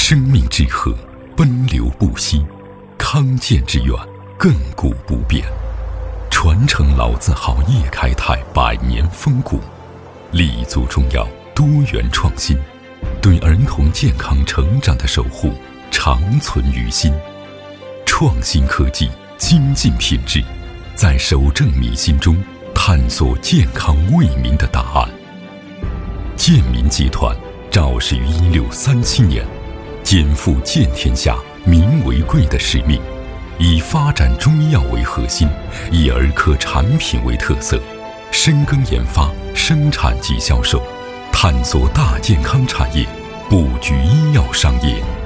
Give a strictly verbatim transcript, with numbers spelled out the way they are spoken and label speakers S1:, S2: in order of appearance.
S1: 生命之河，奔流不息；康健之源，亘古不变。传承老字号叶开泰百年风骨，立足中药多元创新，对儿童健康成长的守护长存于心。创新科技，精进品质，在守正迷心中探索健康为民的答案。健民集团肇始于一六三七年，肩负健天下、民为贵的使命，以发展中医药为核心，以儿科产品为特色，深耕研发、生产及销售，探索大健康产业，布局医药商业。